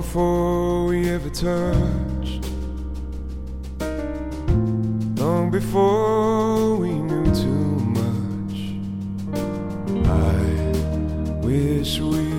before we ever touched, long before we knew too much. I wish we